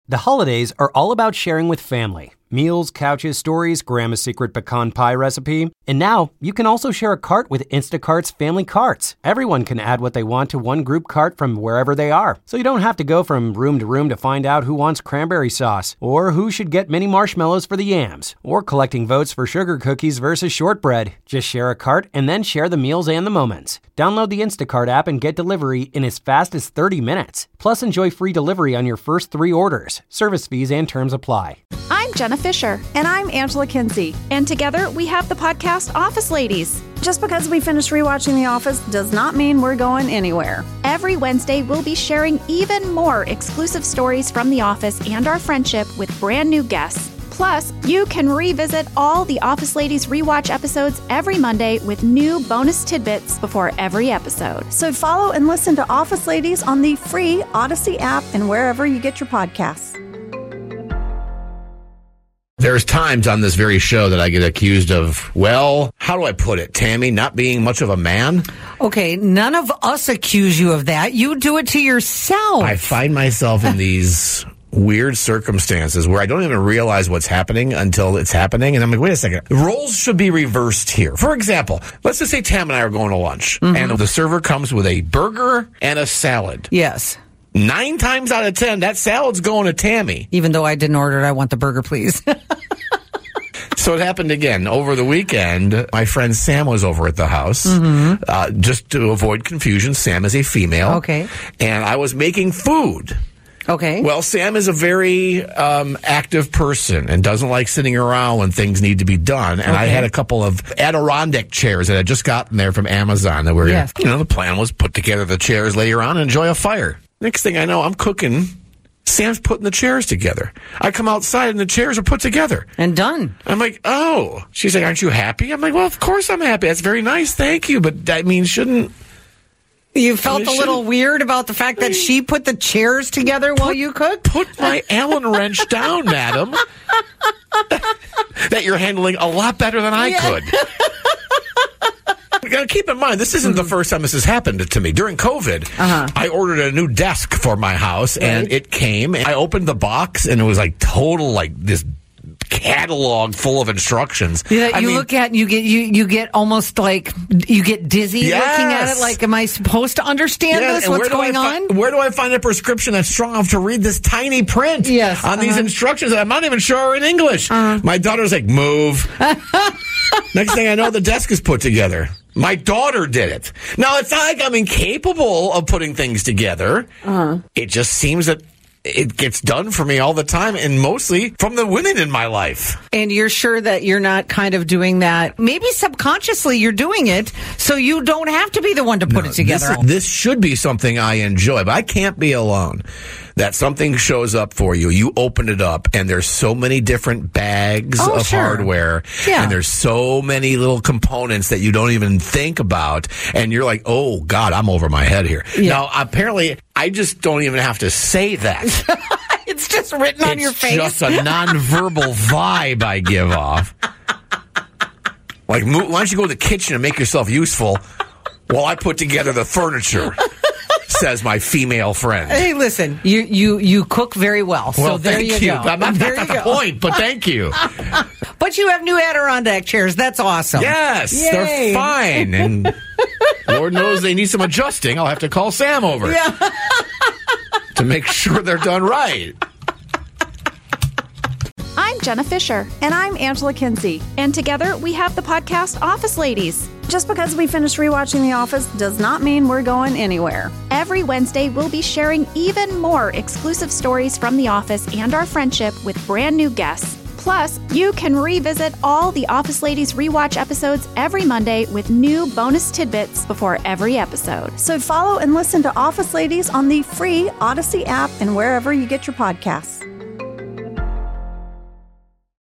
The holidays are all about sharing with family. Meals, couches, stories, Grandma's secret pecan pie recipe. And now, you can also share a cart with Instacart's Family Carts. Everyone can add what they want to one group cart from wherever they are. So you don't have to go from room to find out who wants cranberry sauce, or who should get mini marshmallows for the yams, or collecting votes for sugar cookies versus shortbread. Just share a cart and then share the meals and the moments. Download the Instacart app and get delivery in as fast as 30 minutes. Plus, enjoy free delivery on your first 3 orders. Service fees and terms apply. I'm Jenna Fisher. And I'm Angela Kinsey. And together we have the podcast Office Ladies. Just because we finished rewatching The Office does not mean we're going anywhere. Every Wednesday, we'll be sharing even more exclusive stories from The Office and our friendship with brand new guests. Plus, you can revisit all the Office Ladies rewatch episodes every Monday with new bonus tidbits before every episode. So follow and listen to Office Ladies on the free Odyssey app and wherever you get your podcasts. There's times on this very show that I get accused of, well, how do I put it, Tammy, not being much of a man? Okay, none of us accuse you of that. You do it to yourself. I find myself in these weird circumstances where I don't even realize what's happening until it's happening. And I'm like, wait a second. The roles should be reversed here. For example, let's just say Tam and I are going to lunch, and the server comes with a burger and a salad. Yes. 9 times out of 10, that salad's going to Tammy. Even though I didn't order it, I want the burger, please. So it happened again. Over the weekend, my friend Sam was over at the house. Just to avoid confusion, Sam is a female. Okay. And I was making food. Okay. Well, Sam is a very active person and doesn't like sitting around when things need to be done. And I had a couple of Adirondack chairs that I just gotten there from Amazon that were, the plan was put together the chairs, lay around, and enjoy a fire. Next thing I know, I'm cooking. Sam's putting the chairs together. I come outside and the chairs are put together. And done. I'm like, oh. She's like, aren't you happy? I'm like, well, of course I'm happy. That's very nice. Thank you. But that means shouldn't... You felt a little weird about the fact that she put the chairs together while you cooked? Put my Allen wrench down, madam. That you're handling a lot better than I could. You gotta keep in mind, this isn't the first time this has happened to me. During COVID, I ordered a new desk for my house, and it came. And I opened the box, and it was like total, like this catalog full of instructions. Yeah, look at you get almost like you get dizzy looking at it. Like, am I supposed to understand this? What's going on? Where do I find a prescription that's strong enough to read this tiny print on these instructions that I'm not even sure are in English? My daughter's like, move. Next thing I know, the desk is put together. My daughter did it. Now, it's not like I'm incapable of putting things together. It just seems that it gets done for me all the time, and mostly from the women in my life. And you're sure that you're not kind of doing that? Maybe subconsciously you're doing it so you don't have to be the one to put it together. This should be something I enjoy, but I can't be alone. That something shows up for you, you open it up, and there's so many different bags of hardware, and there's so many little components that you don't even think about, and you're like, oh, God, I'm over my head here. Now, apparently, I just don't even have to say that. It's just written on your face. It's just a nonverbal vibe I give off. Like, why don't you go to the kitchen and make yourself useful while I put together the furniture? Says my female friend. Hey, listen, you cook very well, so well, there you go. I'm not at the point, but thank you. But you have new Adirondack chairs. That's awesome. Yes, they're fine. And Lord knows they need some adjusting. I'll have to call Sam over to make sure they're done right. I'm Jenna Fisher. And I'm Angela Kinsey. And together we have the podcast Office Ladies. Just because we finished rewatching The Office does not mean we're going anywhere. Every Wednesday, we'll be sharing even more exclusive stories from The Office and our friendship with brand new guests. Plus, you can revisit all the Office Ladies rewatch episodes every Monday with new bonus tidbits before every episode. So follow and listen to Office Ladies on the free Odyssey app and wherever you get your podcasts.